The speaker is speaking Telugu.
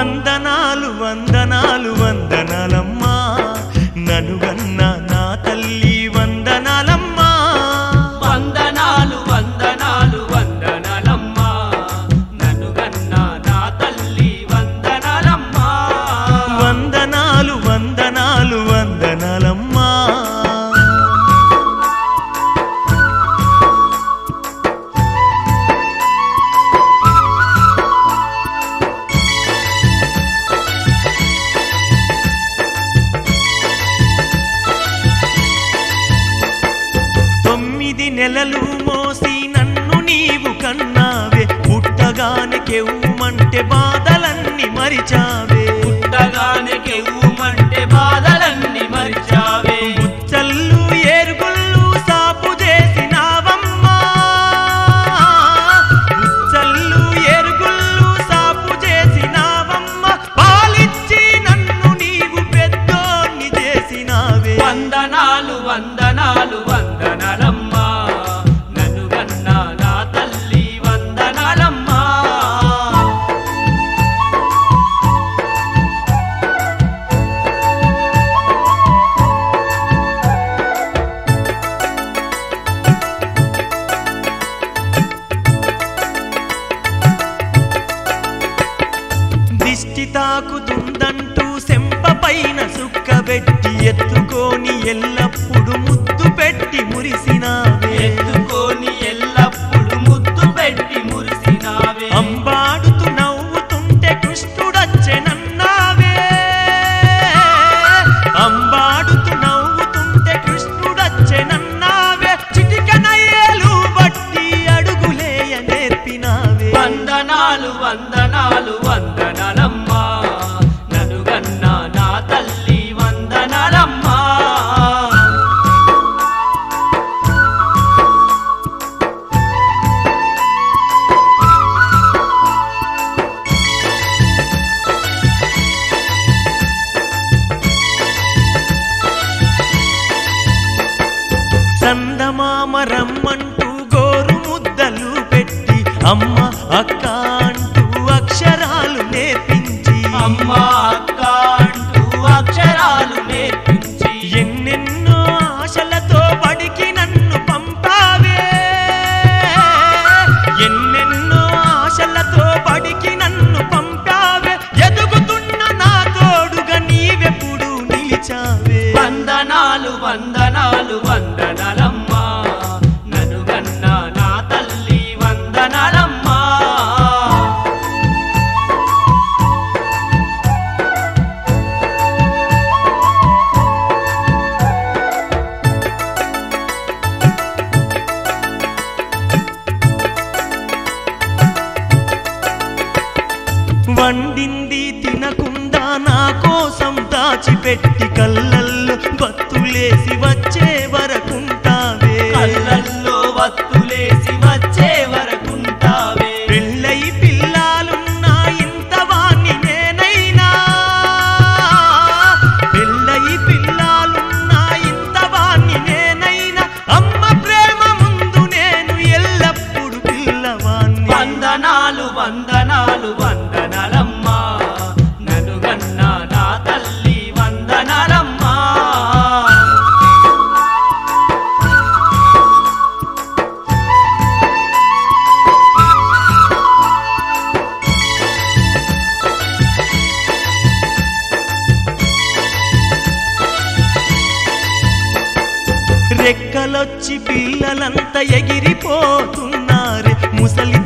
వందనాలు వందనాలు వందనాలమ్మా ననుగన్న నా తల్లి వందనాలమ్మా వందనాలు వందనాలు వందనాలమ్మా ననుగన్న నా తల్లి వందనాలమ్మా వందనాలు వందనాలు వందనాలమ్మా నెలలు మోసి నన్ను నీవు కన్నావే పుట్టగానే కెవ్వుమంటే బాధలన్నీ మరిచావే పుట్టగానే కెవ్వుమంటే బాధలన్నీ మరిచావే ముచ్చల్లు ఏరుగుళ్ళు సాపు చేసినావమ్మా ముచ్చల్లు ఏరుగుళ్ళు సాపు చేసినావమ్మా పాలిచ్చి నన్ను నీవు పెద్దోన్ని చేసినావే వందనాలు వందనాలు వందనాలమ్మా ననుగన్న నా తల్లి వందనాలమ్మా దిష్టి తాకుతుందంటూ సెంప పైన సుక్కబెట్టి ఎత్తుకొని ఎల్లప్పుడు ముద్దు పెట్టి మురిసినావే ఎత్తుకొని ఎల్లప్పుడు ముద్దు పెట్టి మురిసినావే అంబాడుతూ నవ్వుతుంటే కృష్ణుడచ్చెనన్నావే అంబాడుతూ నవ్వుతుంటే కృష్ణుడచ్చెనన్నావే చిటికనయ్యేలు బట్టి అడుగులేయ నేర్పినావే వందనాలు వందనాలు వందనాలమ్మా ననుగన్న నా తల్లి వందనాలమ్మా సందమామ రమ్మంటూ గోరు ముద్దలు పెట్టి అమ్మ అక్క అంటూ అక్షరాలు నేర్పించి అమ్మ అక్క అంటూ అక్షరాలు నేర్పించి ఎన్నెన్నో ఆశలతో బడికి నన్ను పంపావే ఎన్నెన్నో ఆశలతో బడికి నన్ను పంపావే ఎదుగుతున్న నా తోడుగా నీవెప్పుడు నిలిచావే వందనాలు వందనాలు వందనాలమ్మా ననుగన్న నా తల్లి వందనాలమ్మా వండింది తినకుండా నా కోసం దాచిపెట్టి కళ్ళల్లో బత్తులేసి వచ్చే వరకుంటావే కళ్ళల్లో వత్తులేసి వచ్చే వరకుంటావే పెళ్ళై పిల్లాలున్నా ఇంతవాణ్ణి నేనైనా పెళ్ళై పిల్లాలున్నా ఇంతవాణ్ణి నేనైనా అమ్మ ప్రేమ ముందు నేను ఎల్లప్పుడు పిల్లవాణ్ణి వందనాలు వందనాలు వందనాలమ్మా ననుగన్న నా తల్లి వందనాలమ్మా రెక్కలొచ్చి పిల్లలంతా ఎగిరిపోతున్నారే ముసలి